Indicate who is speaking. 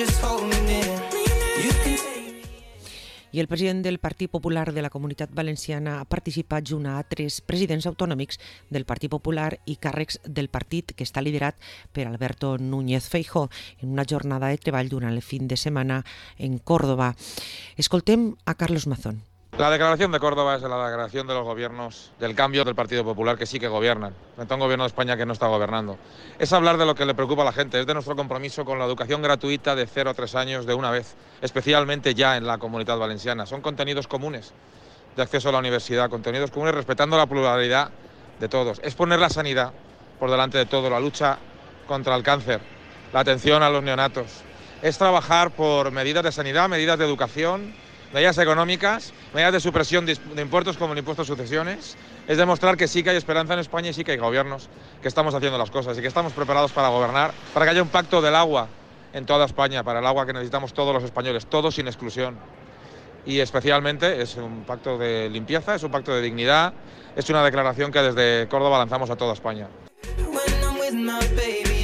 Speaker 1: I el president del Partit Popular de la Comunitat Valenciana ha participat junt a altres presidents autonòmics del Partit Popular i càrrecs del partit que està liderat per Alberto Núñez Feijóo en una jornada de treball durant el fin de setmana en Córdoba. Escoltem a Carlos Mazón.
Speaker 2: La declaración de Córdoba es la declaración de los gobiernos del cambio del Partido Popular, que sí que gobiernan, frente a un gobierno de España que no está gobernando. Es hablar de lo que le preocupa a la gente, es de nuestro compromiso con la educación gratuita de 0 a 3 años de una vez, especialmente ya en la Comunidad Valenciana. Son contenidos comunes de acceso a la universidad, contenidos comunes respetando la pluralidad de todos. Es poner la sanidad por delante de todo, la lucha contra el cáncer, la atención a los neonatos. Es trabajar por medidas de sanidad, medidas de educación, medidas económicas, medidas de supresión de impuestos como el impuesto a sucesiones. Es demostrar que sí que hay esperanza en España y sí que hay gobiernos que estamos haciendo las cosas y que estamos preparados para gobernar, para que haya un pacto del agua en toda España, para el agua que necesitamos todos los españoles, todos sin exclusión. Y especialmente es un pacto de limpieza, es un pacto de dignidad, es una declaración que desde Córdoba lanzamos a toda España.